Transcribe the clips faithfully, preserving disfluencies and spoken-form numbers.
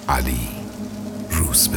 علی روزبه.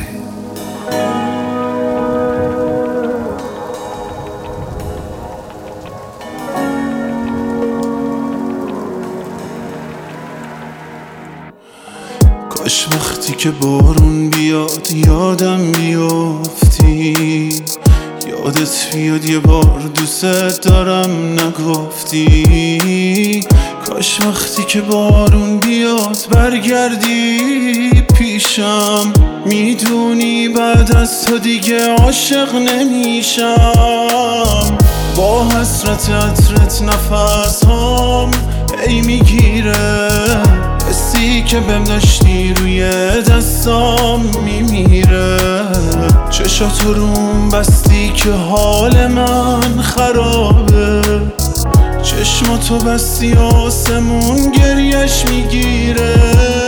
کاش وقتی که بارون بیاد یادم بیافتی، یادت بیاد یه بار دوست دارم نگفتی. کاش وقتی که بارون بیاد برگردی پیشم، میدونی بعد از تو دیگه عاشق نمیشم. با حسرت عطرت نفس هام ای میگیره، حسی که بهم داشتی روی دستام میمیره. چشاتو روم بستی که حال من خرابه، چشماتو بستی آسمون گریش میگیره.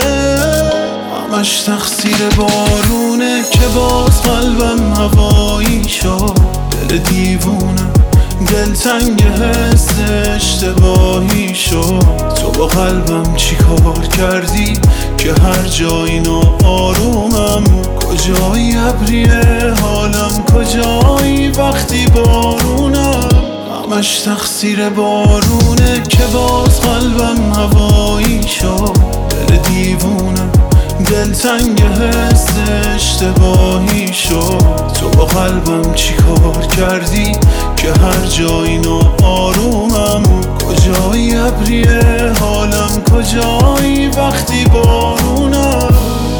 همش تقصیر بارونه که باز قلبم هوایی شد. دل دیوونه دلتنگ حس اشتباهی شد. تو با قلبم چی کار کردی که هر جایی ناآرومم؟ کجایی ابریه حالم، کجایی وقتی بارونم؟ همش تقصیر بارونه که باز قلبم هوایی شد. دل دیوونه دلتنگ حس اشتباهی شد. تو با قلبم چی کار کردی که هر جایی ناآرومم؟ کجایی ابریه حالم، کجایی وقتی بارونم؟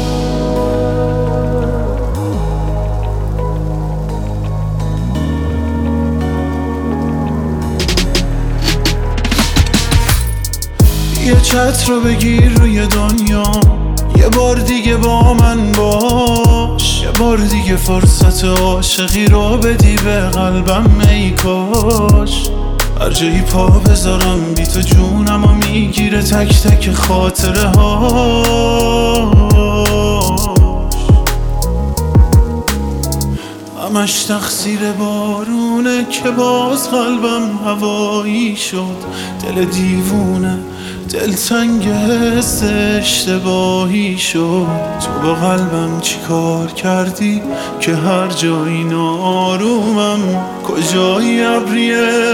یه چتر رو بگیر روی دنیا، یه بار دیگه با من باش. یه بار دیگه فرصت عاشقی رو بدی به قلبم ای کاش. هر جایی پا بذارم بی تو جونم و میگیره تک تک خاطره هاش. همش تقصیر بارونه که باز قلبم هوایی شد. دل دیوونه دلتنگ حس اشتباهی شد. تو با قلبم چی کار کردی که هر جایی ناآرومم؟ کجایی ابریه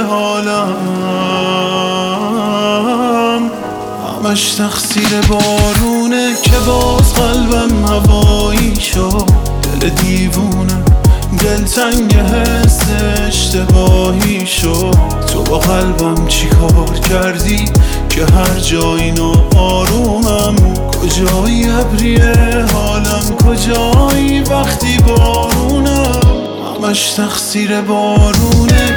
حالم؟ همش تقصیر بارونه که باز قلبم هوایی شد. دل دیوونه دلتنگ حس اشتباهی شد. تو با قلبم چی کار کردی که هر جایی ناآرومم؟ کجایی ابریه حالم، کجایی وقتی بارونم؟ همش تقصیر بارونه